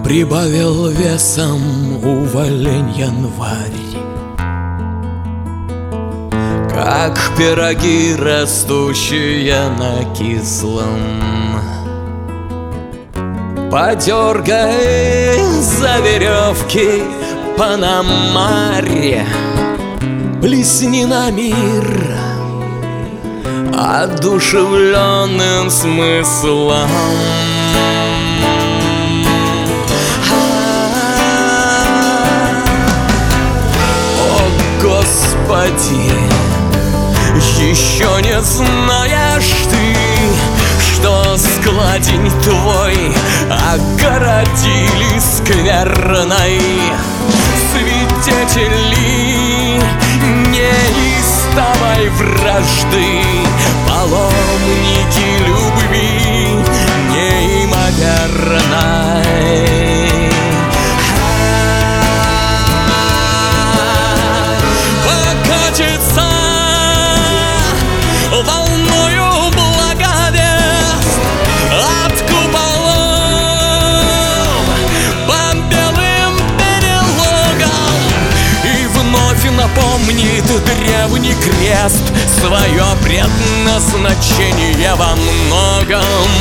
Прибавил весом увалень январь, как пироги, растущие на кислом. Подергай за веревки Панамаре, плесни на мир одушевленным смыслом. Господи, еще не знаешь ты, что складень твой огородили скверной свидетели неистовой вражды, паломники любви неимоверной. Волною благовест от куполов по белым перелогам, и вновь напомнит древний крест свое предназначение во многом.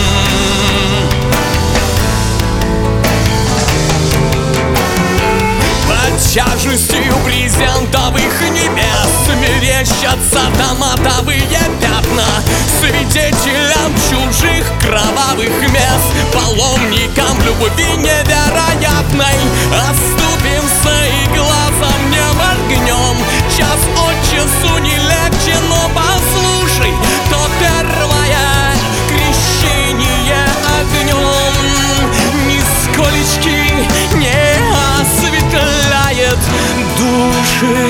Под тяжестью брезентовых небес мерещатся томатовые пятна свидетелям чужих кровавых мест, паломникам любви невероятной. Оступимся и глазом не моргнем, час от часу не легче, но послушай, то первое крещение огнем нисколечки не осветляет души.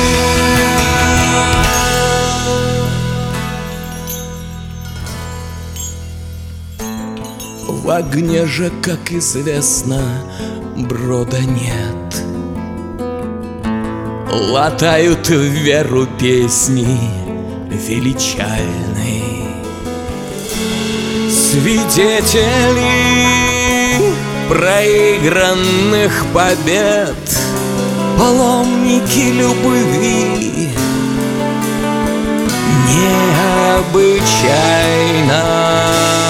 В огне же, как известно, брода нет. Латают в веру песни величальной. Свидетели проигранных побед, паломники любви необычайно.